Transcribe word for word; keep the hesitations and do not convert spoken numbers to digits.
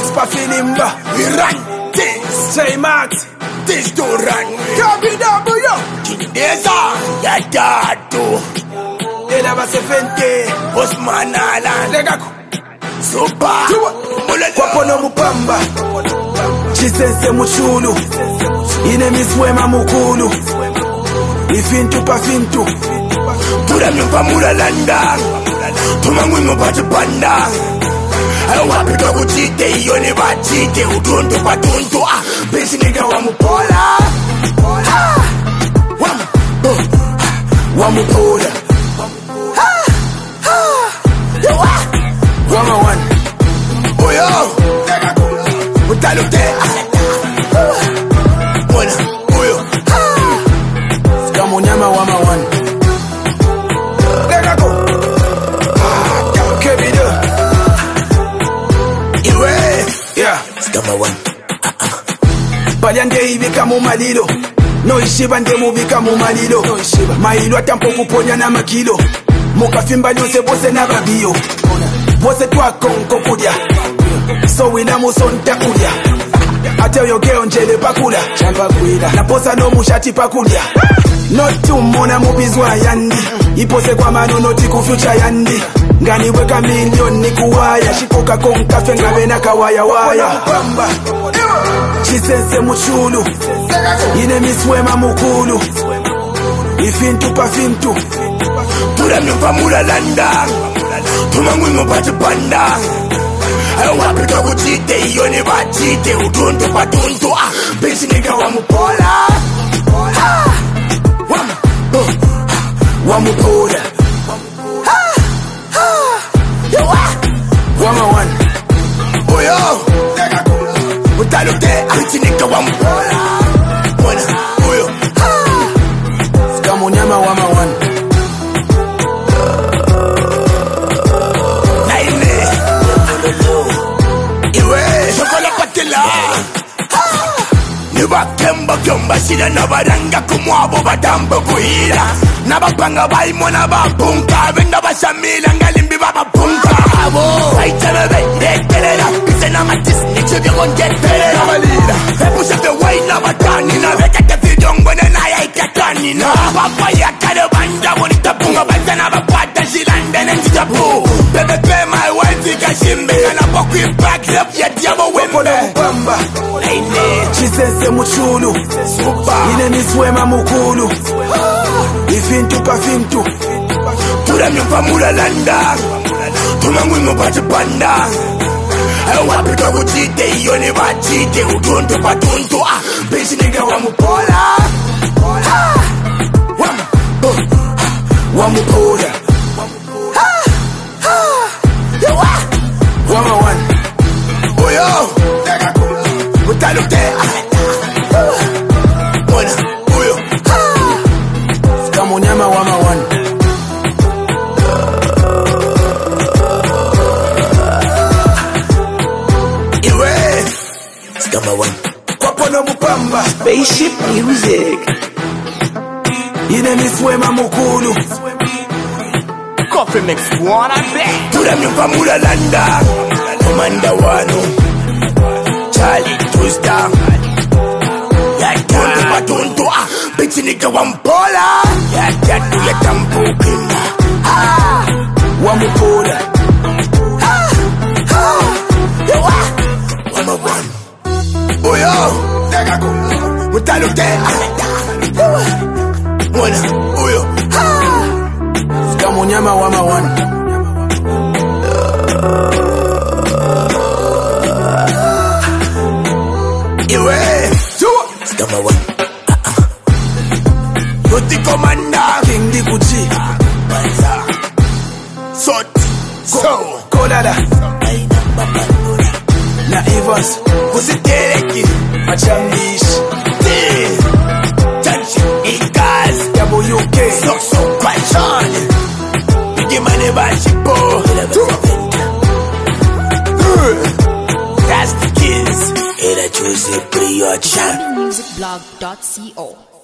Prosper Filimba, we run things. J Max, This to run. Kabi W, Kineza, ya dadu. Ela Basefente, Osman Alan, Legaku, Super, Kwapono Mupamba, Chisense Muchulu, Inemiswema Mukulu, Ifintu Pafintu, Tura Mupamura Landa, Tumangwi Mupati Panda. Wapika kuchite, iyo ni bachite, utundu patundu, ah, bisi nigga wamupola, ah, wamu, oh, wamupola, ah, ah, yo, ah, Wama One, oyo, utalute, ah, mwana, oyo, ah, Skamunyama Wama One, Legaku, Kebido, iwe, yeah, skama one, Balyande ibika mu malilo, no ishiba nde mubika mu malilo, mailo atampo kuponya na makilo, mukafimba lyose bose n'ababiyo, bose twakonko kulya, so wina musonta kulya, ate oyogeo njele pakula, naposa no mushati pakulya, notumona mubizwa yandi, ipose kwa manono tiku future yandi, nganiweka milioni kuwaya, shikoka konkafe ngabe na kawaya waya, pamba, Chisense Muchulu, Inemiswema Mukulu, Ifintu Pafintu, Tura Mupamura Landa, Tumangwi Mupati Panda. Wapika kuchite, iyo ni bachite, utundu patundu, ah, bisi nigga wamupola, ah, wamu, oh, Wamupola, ah, ah, yo, ah, Wama One, oyo, utalute, bisi nigga wamupola, mwana, oyo, ah, Skamunyama Wama One, naime, iwe, shokola patila, Niba kemba kemba sila nabaranga kumwabo badambo kuhira Nabapanga baimo nababunga Venda basamila ngalimbi bababunga Abo Waiteme bereterera Bise na matisi nichivyo konjeterera Nabalira Epusha fe wai nabatani na Vekete vidongo na ya ikatani na Papa ya kare banja bonita bunga Baza na babata shilande na njijabu Bebe pe my wife ikashimbe Na poku impact left ya diabo wembe Pamba, Chisense Muchulu, Inemiswema Mukulu, Ifintu Pafintu, Tura Mupamura Landa, Tumangwi Mupati Panda. Wapika kuchite, iyo ni bachite, utundu patundu, ah, bisi nigga wamupola, ah, wamu, oh, Wamupola, ah, ah, yo, ah, Wama One, oyo, utalute, ah, mwana, oyo, ah, Skamunyama Wama One, iwe, skama one, Kwapono Mupamba, Spaceship Music. Inemiswema Mukulu, Coffee Mix One, I bet. Tura Mupamura Landa, Commander Wano, Charlie Tusta, ya tundu patundu, ah, bitch nigga wampola, ya tatu ya tambukina, ah, Wamupola, ah, ah, yo, ah, wama one, oyo, utalute, ah, mwana, oyo, ah, Skamunyama Wama One, iwe, skama one, ah, ah, Yoti Commander, King Dikuchi, Banza, Sot, So, Kolada, na Evans, Kusitereki, Machambish, T, Chanchi, Ikas, W K, Sokso, Kwachon, Bigimane Bashipo, That's the kids, Era Jose Prior Chan. musicblog dot co